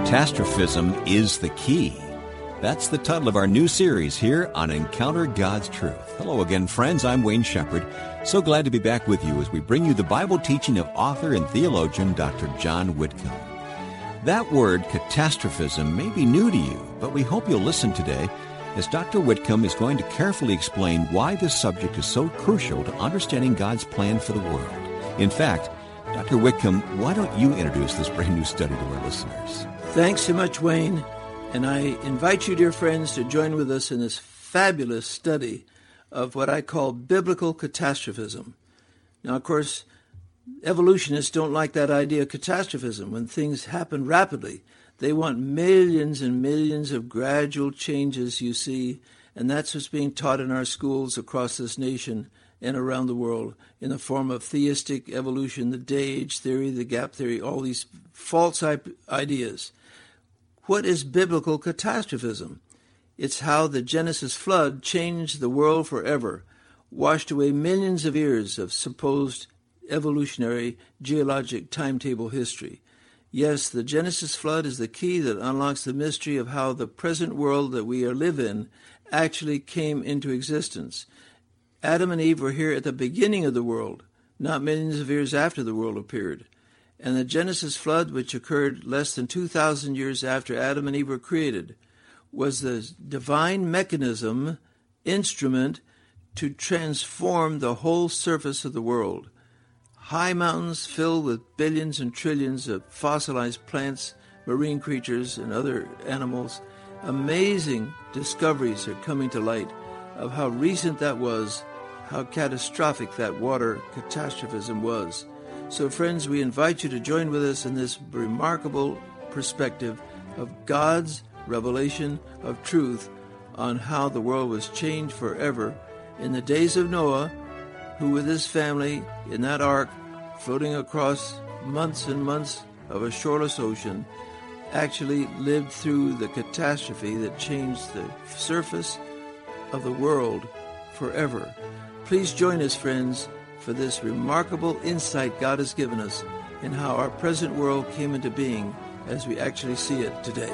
Catastrophism is the Key. That's the title of our new series here on Encounter God's Truth. Hello again, friends. I'm Wayne Shepherd. So glad to be back with you as we bring you the Bible teaching of author and theologian Dr. John Whitcomb. That word, catastrophism, may be new to you, but we hope you'll listen today as Dr. Whitcomb is going to carefully explain why this subject is so crucial to understanding God's plan for the world. In fact, Dr. Whitcomb, why don't you introduce this brand new study to our listeners? Thanks so much, Wayne. And I invite you, dear friends, to join with us in this fabulous study of what I call biblical catastrophism. Now, of course, evolutionists don't like that idea of catastrophism. When things happen rapidly, they want millions and millions of gradual changes, you see, and that's what's being taught in our schools across this nation and around the world in the form of theistic evolution, the day-age theory, the gap theory, all these false ideas. What is biblical catastrophism? It's how the Genesis flood changed the world forever, washed away millions of years of supposed evolutionary geologic timetable history. Yes, the Genesis flood is the key that unlocks the mystery of how the present world that we live in actually came into existence. Adam and Eve were here at the beginning of the world, not millions of years after the world appeared. And the Genesis flood, which occurred less than 2,000 years after Adam and Eve were created, was the divine mechanism, instrument, to transform the whole surface of the world. High mountains filled with billions and trillions of fossilized plants, marine creatures, and other animals. Amazing discoveries are coming to light of how recent that was, how catastrophic that water catastrophism was. So, friends, we invite you to join with us in this remarkable perspective of God's revelation of truth on how the world was changed forever in the days of Noah, who with his family in that ark, floating across months and months of a shoreless ocean, actually lived through the catastrophe that changed the surface of the world forever. Please join us, friends, for this remarkable insight God has given us in how our present world came into being as we actually see it today.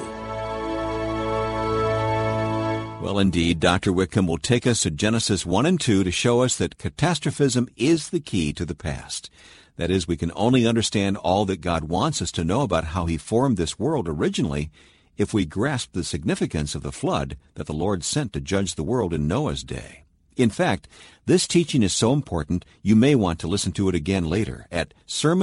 Well, indeed, Dr. Whitcomb will take us to Genesis 1 and 2 to show us that catastrophism is the key to the past. That is, we can only understand all that God wants us to know about how He formed this world originally if we grasp the significance of the flood that the Lord sent to judge the world in Noah's day. In fact, this teaching is so important, you may want to listen to it again later at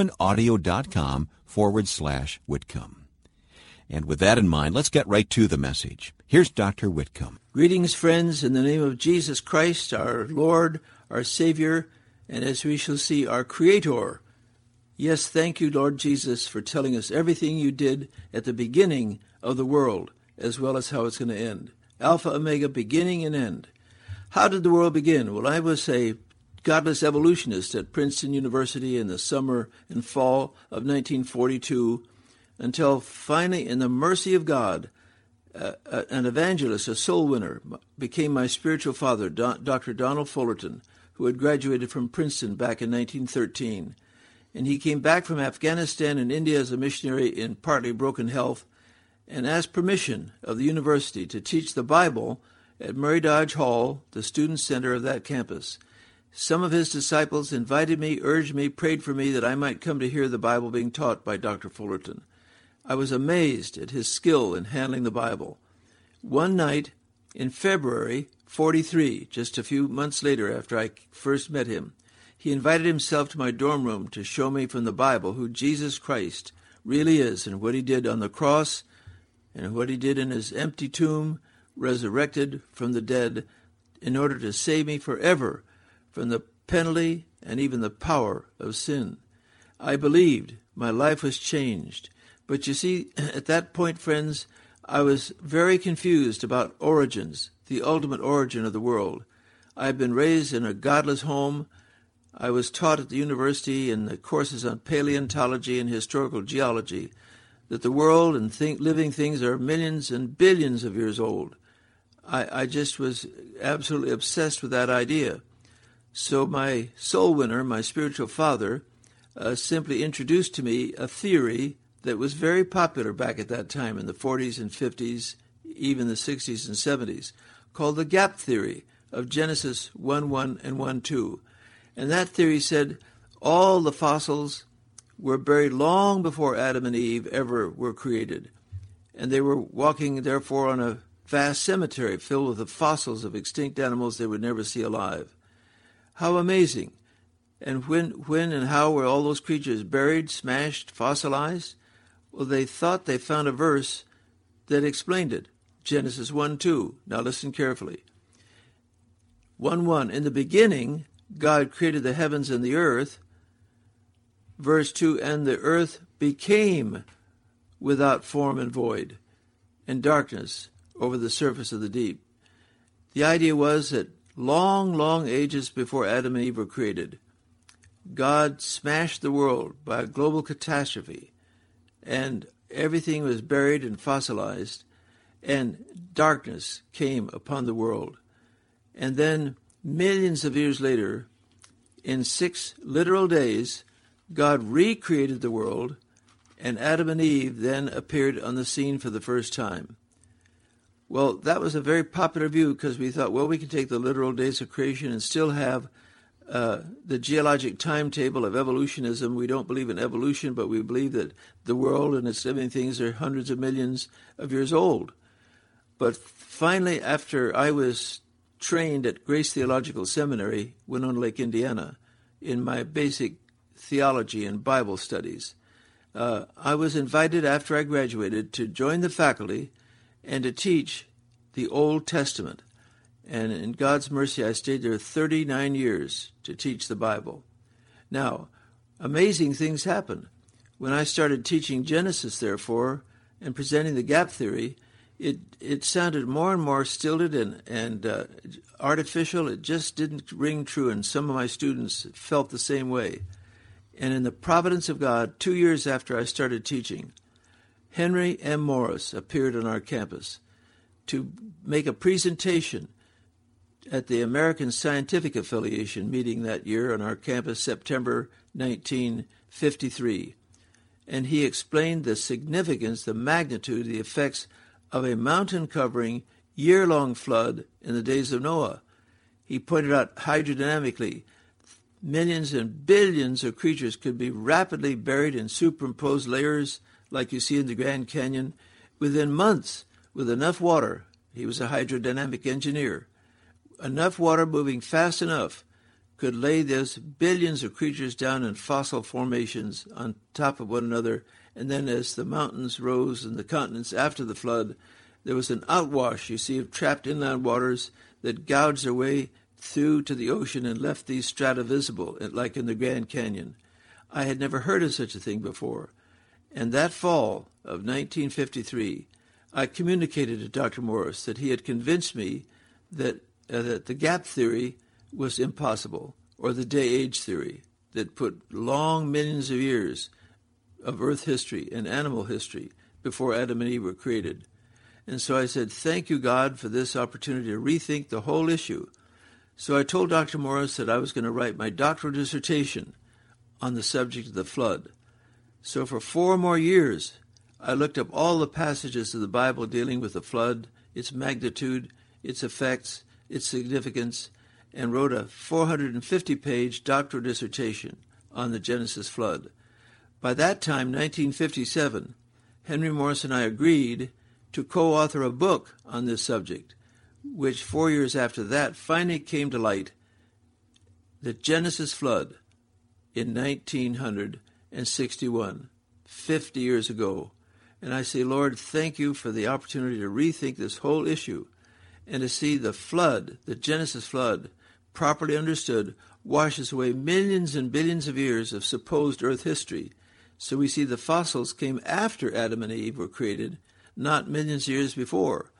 sermonaudio.com/Whitcomb. And with that in mind, let's get right to the message. Here's Dr. Whitcomb. Greetings, friends, in the name of Jesus Christ, our Lord, our Savior, and as we shall see, our Creator. Yes, thank you, Lord Jesus, for telling us everything you did at the beginning of the world, as well as how it's going to end. Alpha, Omega, beginning and end. How did the world begin? Well, I was a godless evolutionist at Princeton University in the summer and fall of 1942 until finally, in the mercy of God, an evangelist, a soul winner, became my spiritual father, Dr. Donald Fullerton, who had graduated from Princeton back in 1913. And he came back from Afghanistan and India as a missionary in partly broken health and asked permission of the university to teach the Bible at Murray Dodge Hall, the student center of that campus. Some of his disciples invited me, urged me, prayed for me that I might come to hear the Bible being taught by Dr. Fullerton. I was amazed at his skill in handling the Bible. One night in February 43, just a few months later after I first met him, he invited himself to my dorm room to show me from the Bible who Jesus Christ really is and what he did on the cross and what he did in his empty tomb, resurrected from the dead in order to save me forever from the penalty and even the power of sin. I believed. My life was changed. But you see, at that point, friends, I was very confused about origins, the ultimate origin of the world. I had been raised in a godless home. I was taught at the university in the courses on paleontology and historical geology that the world and living things are millions and billions of years old. I just was absolutely obsessed with that idea. So my soul winner, my spiritual father, simply introduced to me a theory that was very popular back at that time in the 40s and 50s, even the 60s and 70s, called the gap theory of Genesis 1:1 and 1:2. And that theory said all the fossils were buried long before Adam and Eve ever were created. And they were walking, therefore, on a vast cemetery filled with the fossils of extinct animals they would never see alive. How amazing! And when and how were all those creatures buried, smashed, fossilized? Well, they thought they found a verse that explained it. Genesis 1:2. Now listen carefully. 1:1. In the beginning, God created the heavens and the earth. Verse 2. And the earth became without form and void, and darkness over the surface of the deep. The idea was that long, long ages before Adam and Eve were created, God smashed the world by a global catastrophe, and everything was buried and fossilized, and darkness came upon the world. And then, millions of years later, in 6 literal days, God recreated the world, and Adam and Eve then appeared on the scene for the first time. Well, that was a very popular view because we thought, well, we can take the literal days of creation and still have the geologic timetable of evolutionism. We don't believe in evolution, but we believe that the world and its living things are hundreds of millions of years old. But finally, after I was trained at Grace Theological Seminary, Winona Lake, Indiana, in my basic theology and Bible studies, I was invited after I graduated to join the faculty and to teach the Old Testament. And in God's mercy, I stayed there 39 years to teach the Bible. Now, amazing things happened. When I started teaching Genesis, therefore, and presenting the gap theory, it sounded more and more stilted and artificial. It just didn't ring true, and some of my students felt the same way. And in the providence of God, 2 years after I started teaching, Henry M. Morris appeared on our campus to make a presentation at the American Scientific Affiliation meeting that year on our campus, September 1953. And he explained the significance, the magnitude, the effects of a mountain-covering, year-long flood in the days of Noah. He pointed out hydrodynamically, millions and billions of creatures could be rapidly buried in superimposed layers like you see in the Grand Canyon within months with enough water. He was a hydrodynamic engineer. Enough water moving fast enough could lay those billions of creatures down in fossil formations on top of one another, and then as the mountains rose and the continents after the flood, there was an outwash, you see, of trapped inland waters that gouged their way through to the ocean and left these strata visible, like in the Grand Canyon. I had never heard of such a thing before. And that fall of 1953, I communicated to Dr. Morris that he had convinced me that the gap theory was impossible, or the day-age theory that put long millions of years of Earth history and animal history before Adam and Eve were created. And so I said, thank you, God, for this opportunity to rethink the whole issue. So I told Dr. Morris that I was going to write my doctoral dissertation on the subject of the flood. So for 4 more years, I looked up all the passages of the Bible dealing with the flood, its magnitude, its effects, its significance, and wrote a 450-page doctoral dissertation on the Genesis flood. By that time, 1957, Henry Morris and I agreed to co-author a book on this subject, which 4 years after that finally came to light, The Genesis Flood, in 1961, 50 years ago. And I say, Lord, thank you for the opportunity to rethink this whole issue and to see the flood, the Genesis flood, properly understood, washes away millions and billions of years of supposed Earth history. So we see the fossils came after Adam and Eve were created, not millions of years before.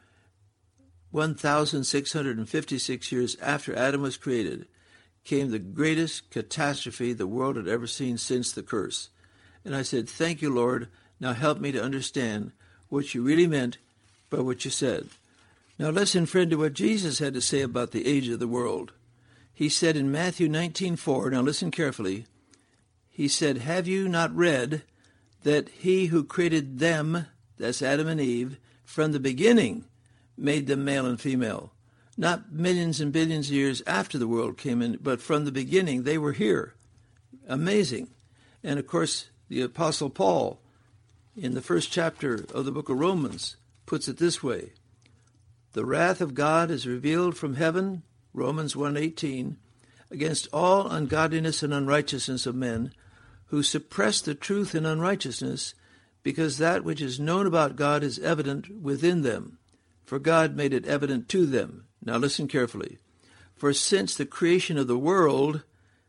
1,656 years after Adam was created came the greatest catastrophe the world had ever seen since the curse. And I said, thank you, Lord. Now help me to understand what you really meant by what you said. Now listen, friend, to what Jesus had to say about the age of the world. He said in Matthew 19:4, now listen carefully, he said, have you not read that he who created them, that's Adam and Eve, from the beginning made them male and female. Not millions and billions of years after the world came in, but from the beginning they were here. Amazing. And of course, the Apostle Paul, in the first chapter of the book of Romans, puts it this way: the wrath of God is revealed from heaven, Romans 1:18, against all ungodliness and unrighteousness of men, who suppress the truth in unrighteousness, because that which is known about God is evident within them, for God made it evident to them. Now listen carefully. For since the creation of the world,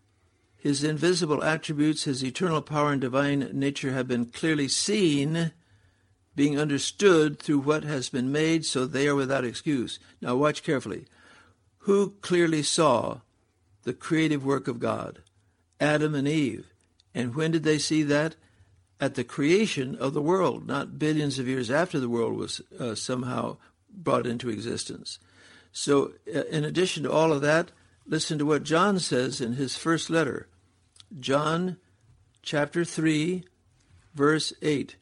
his invisible attributes, his eternal power and divine nature have been clearly seen, being understood through what has been made, so they are without excuse. Now watch carefully. Who clearly saw the creative work of God? Adam and Eve. And when did they see that? At the creation of the world, not billions of years after the world was somehow brought into existence. So in addition to all of that, listen to what John says in his first letter. John chapter 3, verse 8.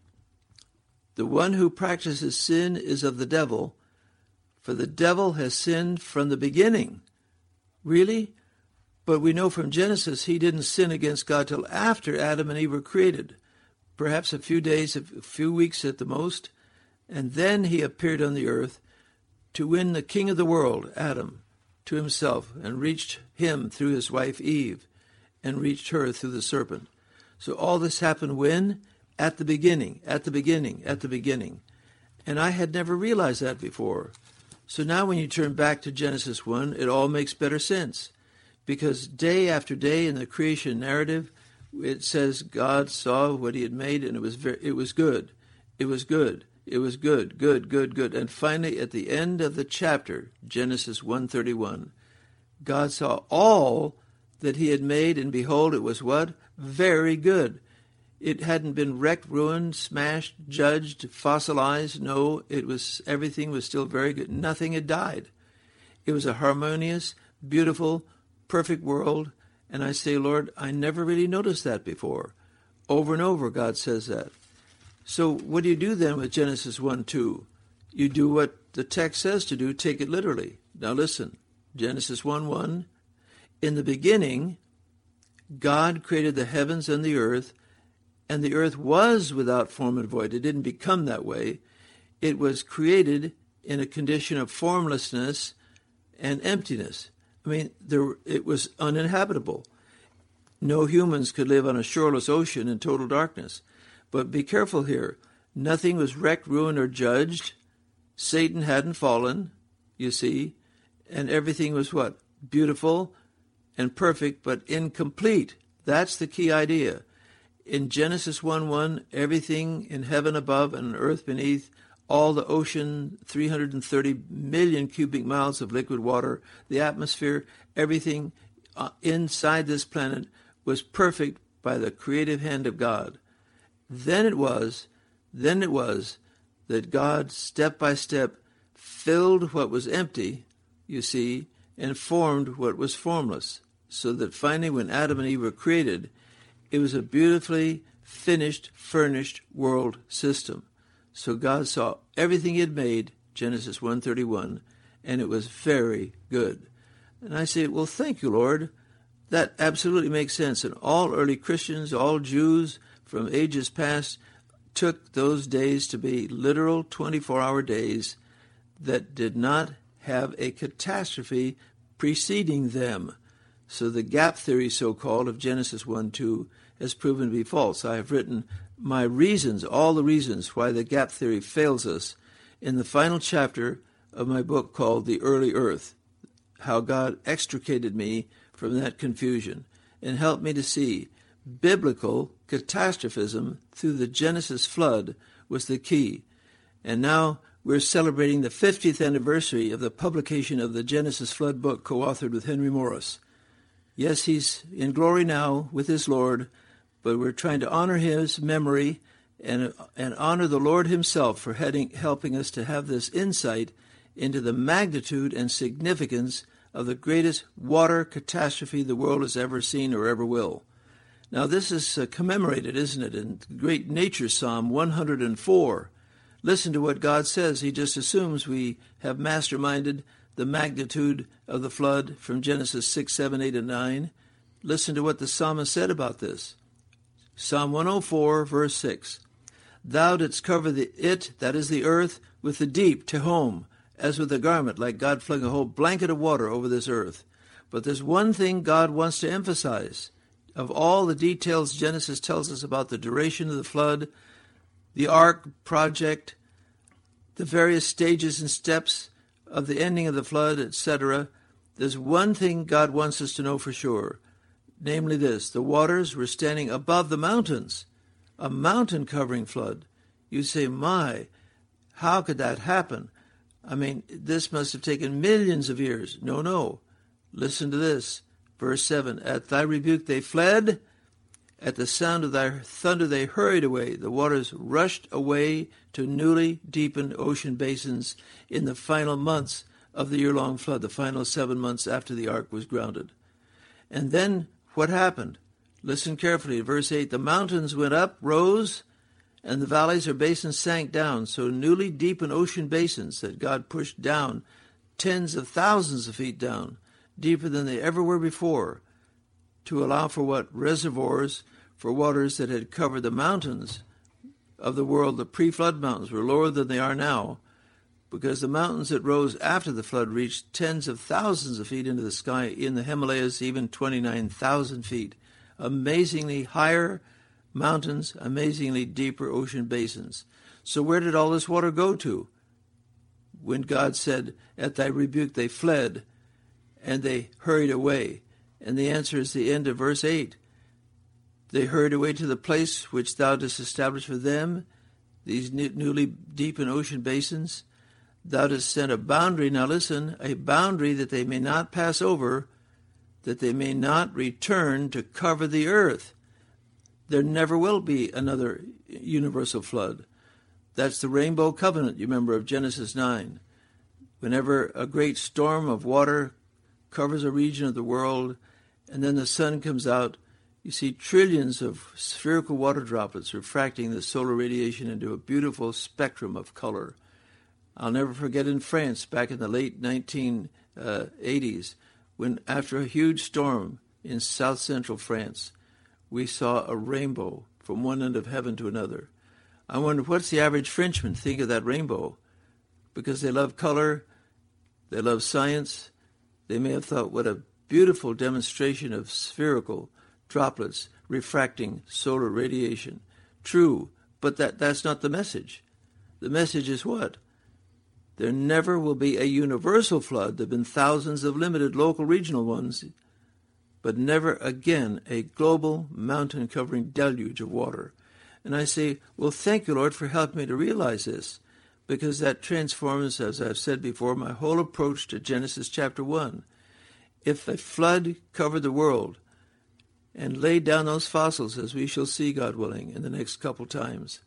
The one who practices sin is of the devil, for the devil has sinned from the beginning. Really? But we know from Genesis he didn't sin against God till after Adam and Eve were created, perhaps a few days, a few weeks at the most, and then he appeared on the earth to win the king of the world, Adam, to himself, and reached him through his wife Eve, and reached her through the serpent. So all this happened when? At the beginning, at the beginning, at the beginning. And I had never realized that before. So now when you turn back to Genesis 1, it all makes better sense. Because day after day in the creation narrative, it says God saw what he had made, and it was good. It was good. It was good, good. And finally, at the end of the chapter, Genesis 1:31, God saw all that he had made, and behold, it was what? Very good. It hadn't been wrecked, ruined, smashed, judged, fossilized. No, everything was still very good. Nothing had died. It was a harmonious, beautiful, perfect world. And I say, Lord, I never really noticed that before. Over and over, God says that. So what do you do then with Genesis 1:2? You do what the text says to do, take it literally. Now listen, Genesis 1:1, in the beginning, God created the heavens and the earth was without form and void. It didn't become that way. It was created in a condition of formlessness and emptiness. I mean, it was uninhabitable. No humans could live on a shoreless ocean in total darkness. But be careful here. Nothing was wrecked, ruined, or judged. Satan hadn't fallen, you see. And everything was what? Beautiful and perfect, but incomplete. That's the key idea. In Genesis 1:1, everything in heaven above and earth beneath, all the ocean, 330 million cubic miles of liquid water, the atmosphere, everything inside this planet was perfect by the creative hand of God. Then it was that God, step by step, filled what was empty, you see, and formed what was formless, so that finally when Adam and Eve were created, it was a beautifully finished, furnished world system. So God saw everything he had made, Genesis 1:31, and it was very good. And I say, well, thank you, Lord. That absolutely makes sense. And all early Christians, all Jews from ages past, took those days to be literal 24-hour days that did not have a catastrophe preceding them. So the gap theory, so-called, of Genesis 1:2 has proven to be false. I have written my reasons, all the reasons why the gap theory fails us, in the final chapter of my book called The Early Earth, how God extricated me from that confusion and helped me to see biblical catastrophism through the Genesis flood was the key. And now we're celebrating the 50th anniversary of the publication of the Genesis flood book co-authored with Henry Morris. Yes, he's in glory now with his Lord, but we're trying to honor his memory and honor the Lord himself for helping us to have this insight into the magnitude and significance of the greatest water catastrophe the world has ever seen or ever will. Now this is commemorated, isn't it, in the great nature Psalm 104. Listen to what God says. He just assumes we have masterminded the magnitude of the flood from Genesis 6, 7, 8, and 9. Listen to what the psalmist said about this. Psalm 104, verse 6. Thou didst cover that is the earth, with the deep, tehom, as with a garment, like God flung a whole blanket of water over this earth. But there's one thing God wants to emphasize. Of all the details Genesis tells us about the duration of the flood, the ark project, the various stages and steps of the ending of the flood, etc., there's one thing God wants us to know for sure, namely this: the waters were standing above the mountains, a mountain-covering flood. You say, my, how could that happen? I mean, this must have taken millions of years. No. Listen to this. Verse 7, at thy rebuke they fled, at the sound of thy thunder they hurried away. The waters rushed away to newly deepened ocean basins in the final months of the year-long flood, the final 7 months after the ark was grounded. And then what happened? Listen carefully. Verse 8, the mountains went up, rose, and the valleys or basins sank down. So newly deepened ocean basins that God pushed down tens of thousands of feet down, deeper than they ever were before, to allow for what? Reservoirs for waters that had covered the mountains of the world. The pre-flood mountains were lower than they are now, because the mountains that rose after the flood reached tens of thousands of feet into the sky, in the Himalayas even 29,000 feet. Amazingly higher mountains, amazingly deeper ocean basins. So where did all this water go to? When God said, at thy rebuke they fled, and they hurried away. And the answer is the end of verse 8. They hurried away to the place which thou didst establish for them, these newly deepened ocean basins. Thou didst set a boundary, now listen, a boundary that they may not pass over, that they may not return to cover the earth. There never will be another universal flood. That's the rainbow covenant, you remember, of Genesis 9. Whenever a great storm of water covers a region of the world, and then the sun comes out, you see trillions of spherical water droplets refracting the solar radiation into a beautiful spectrum of color. I'll never forget in France, back in the late 1980s, when after a huge storm in south-central France, we saw a rainbow from one end of heaven to another. I wonder, what's the average Frenchman think of that rainbow? Because they love color, they love science. They may have thought, what a beautiful demonstration of spherical droplets refracting solar radiation. True, but that's not the message. The message is what? There never will be a universal flood. There have been thousands of limited local regional ones, but never again a global mountain-covering deluge of water. And I say, well, thank you, Lord, for helping me to realize this, because that transforms, as I've said before, my whole approach to Genesis chapter 1. If a flood covered the world and laid down those fossils, as we shall see, God willing, in the next couple times,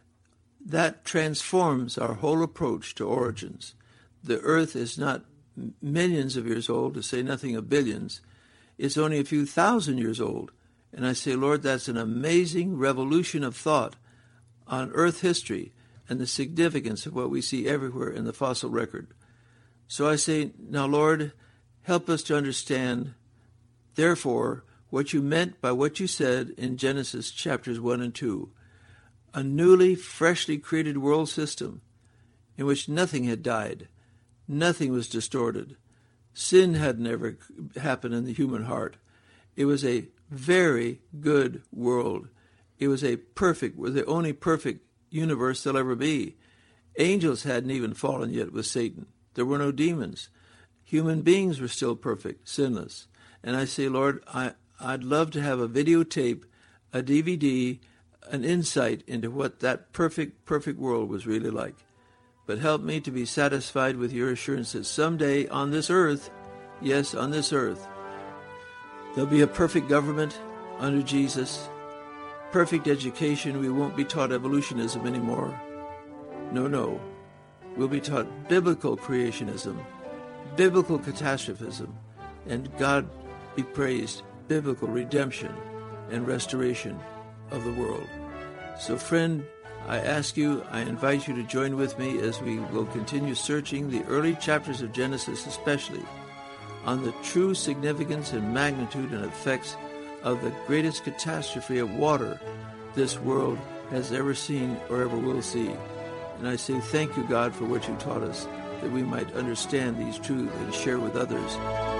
that transforms our whole approach to origins. The earth is not millions of years old, to say nothing of billions. It's only a few thousand years old. And I say, Lord, that's an amazing revolution of thought on earth history and the significance of what we see everywhere in the fossil record. So I say, now, Lord, help us to understand, therefore, what you meant by what you said in Genesis chapters 1 and 2. A newly, freshly created world system in which nothing had died, nothing was distorted. Sin had never happened in the human heart. It was a very good world. It was the only perfect universe there'll ever be. Angels hadn't even fallen yet with Satan. There were no demons. Human beings were still perfect, sinless. And I say, Lord, I'd love to have a videotape, a DVD, an insight into what that perfect world was really like. But help me to be satisfied with your assurance that someday on this earth, yes, on this earth, there'll be a perfect government under Jesus, perfect education. We won't be taught evolutionism anymore. No. We'll be taught biblical creationism, biblical catastrophism, and God be praised, biblical redemption. and restoration of the world. So, friend, I invite you to join with me as we will continue searching the early chapters of Genesis, especially on the true significance and magnitude and effects of the greatest catastrophe of water this world has ever seen or ever will see. And I say thank you, God, for what you taught us, that we might understand these truths and share with others.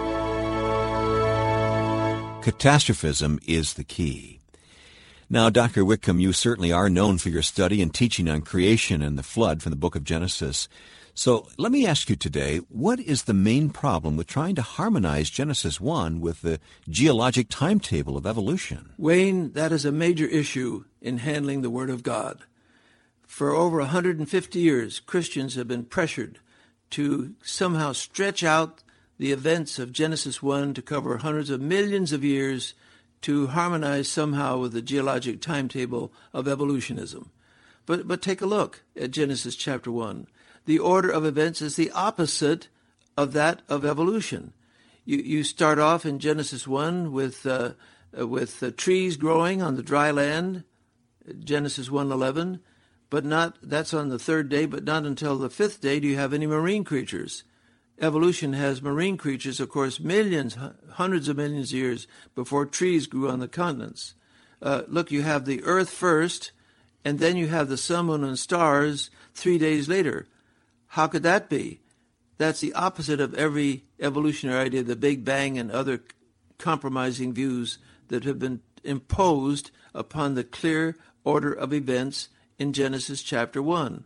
Catastrophism is the key. Now, Dr. Whitcomb, you certainly are known for your study and teaching on creation and the flood from the book of Genesis. So let me ask you today, what is the main problem with trying to harmonize Genesis 1 with the geologic timetable of evolution? Wayne, that is a major issue in handling the Word of God. For over 150 years, Christians have been pressured to somehow stretch out the events of Genesis 1 to cover hundreds of millions of years to harmonize somehow with the geologic timetable of evolutionism. But take a look at Genesis chapter 1. The order of events is the opposite of that of evolution. You start off in Genesis 1 with trees growing on the dry land, Genesis 1:11, that's on the third day, but not until the fifth day do you have any marine creatures. Evolution has marine creatures, of course, millions, hundreds of millions of years before trees grew on the continents. Look, you have the earth first, and then you have the sun, moon, and stars 3 days later. How could that be? That's the opposite of every evolutionary idea, the Big Bang and other compromising views that have been imposed upon the clear order of events in Genesis chapter 1.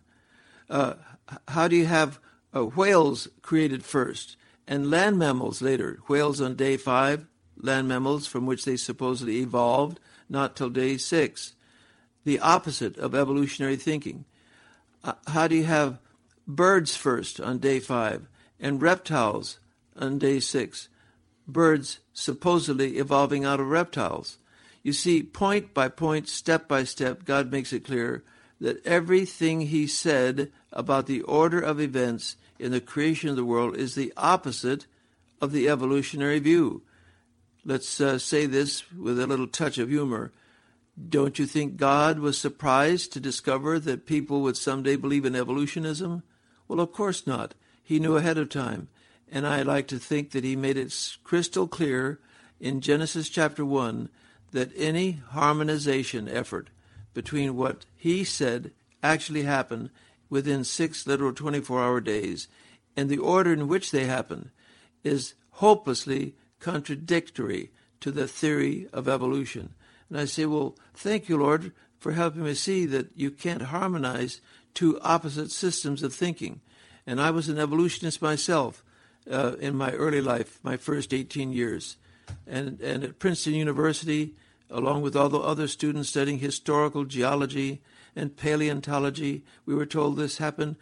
How do you have whales created first and land mammals later? Whales on day 5, land mammals from which they supposedly evolved, not till day 6. The opposite of evolutionary thinking. How do you have birds first on day 5 and reptiles on day 6? Birds supposedly evolving out of reptiles. You see, point by point, step by step, God makes it clear that everything he said about the order of events in the creation of the world is the opposite of the evolutionary view. Let's say this with a little touch of humor. Don't you think God was surprised to discover that people would someday believe in evolutionism? Well, of course not. He knew ahead of time. And I like to think that he made it crystal clear in Genesis chapter 1 that any harmonization effort between what he said actually happened within 6 literal 24-hour days and the order in which they happen is hopelessly contradictory to the theory of evolution. And I say, well, thank you, Lord, for helping me see that you can't harmonize two opposite systems of thinking. And I was an evolutionist myself in my early life, my first 18 years. And at Princeton University, along with all the other students studying historical geology and paleontology, we were told this happened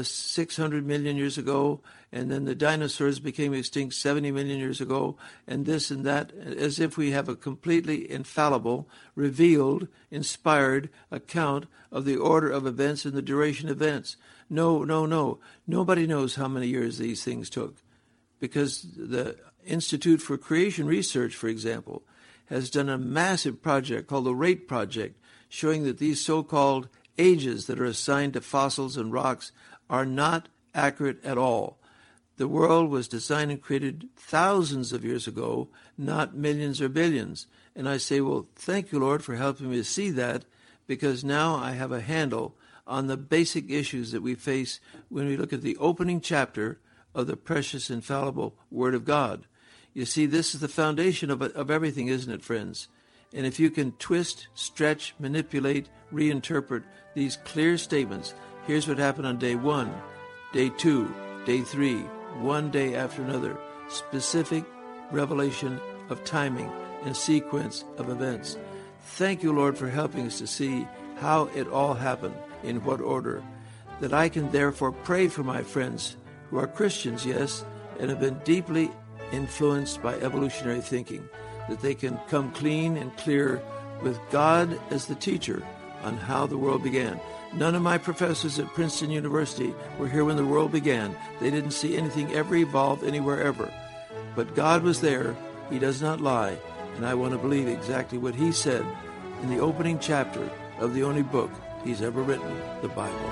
600 million years ago, and then the dinosaurs became extinct 70 million years ago, and this and that, as if we have a completely infallible, revealed, inspired account of the order of events and the duration of events. No. Nobody knows how many years these things took, because the Institute for Creation Research, for example, has done a massive project called the RATE Project, showing that these so-called ages that are assigned to fossils and rocks are not accurate at all. The world was designed and created thousands of years ago, not millions or billions. And I say, well, thank you, Lord, for helping me to see that, because now I have a handle on the basic issues that we face when we look at the opening chapter of the precious, infallible Word of God. You see, this is the foundation of everything, isn't it, friends? And if you can twist, stretch, manipulate, reinterpret these clear statements, here's what happened on day 1, day 2, day 3, one day after another, specific revelation of timing and sequence of events. Thank you, Lord, for helping us to see how it all happened, in what order, that I can therefore pray for my friends who are Christians, yes, and have been deeply influenced by evolutionary thinking, that they can come clean and clear with God as the teacher on how the world began. None of my professors at Princeton University were here when the world began. They didn't see anything ever evolve anywhere ever. But God was there. He does not lie. And I want to believe exactly what he said in the opening chapter of the only book he's ever written, the Bible.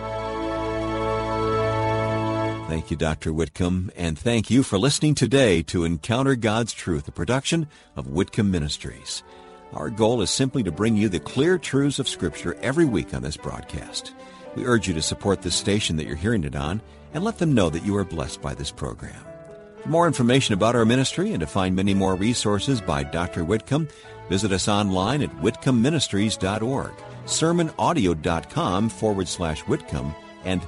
Thank you, Dr. Whitcomb, and thank you for listening today to Encounter God's Truth, a production of Whitcomb Ministries. Our goal is simply to bring you the clear truths of Scripture every week on this broadcast. We urge you to support this station that you're hearing it on and let them know that you are blessed by this program. For more information about our ministry and to find many more resources by Dr. Whitcomb, visit us online at whitcombministries.org, sermonaudio.com/Whitcomb, and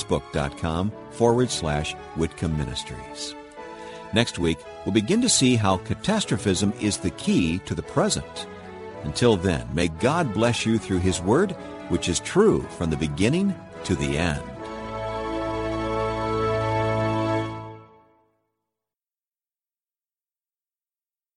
facebook.com/Whitcomb Ministries. Next week, we'll begin to see how catastrophism is the key to the present. Until then, may God bless you through His Word, which is true from the beginning to the end.